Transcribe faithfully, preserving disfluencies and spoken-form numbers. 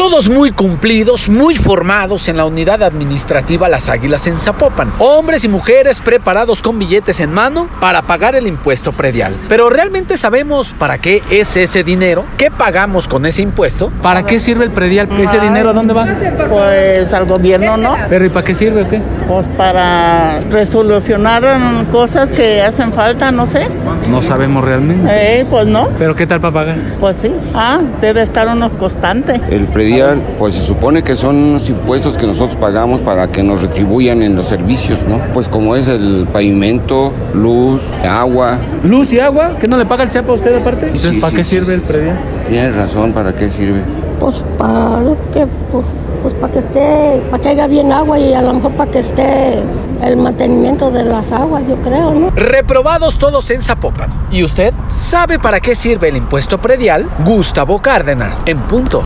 Todos muy cumplidos, muy formados en la unidad administrativa Las Águilas en Zapopan. Hombres y mujeres preparados con billetes en mano para pagar el impuesto predial. Pero ¿realmente sabemos para qué es ese dinero? ¿Qué pagamos con ese impuesto? ¿Para qué sirve el predial? ¿Ese dinero a dónde va? Pues al gobierno, ¿no? ¿Pero y para qué sirve o qué? Pues para resolucionar cosas que hacen falta, no sé. No sabemos realmente. Eh, pues no. ¿Pero qué tal para pagar? Pues sí. Ah, debe estar uno constante. El predial, pues se supone que son unos impuestos que nosotros pagamos para que nos retribuyan en los servicios, ¿no? Pues como es el pavimento, luz, agua. ¿Luz y agua? ¿Que no le paga el C E P a usted aparte? Entonces, Sí, ¿para sí, qué sí, sirve sí. el predial? Tienes razón, ¿para qué sirve? Pues para lo que, pues, pues para que esté, para que haya bien agua y a lo mejor para que esté el mantenimiento de las aguas, yo creo, ¿no? Reprobados todos en Zapopan. ¿Y usted sabe para qué sirve el impuesto predial? Gustavo Cárdenas, en punto.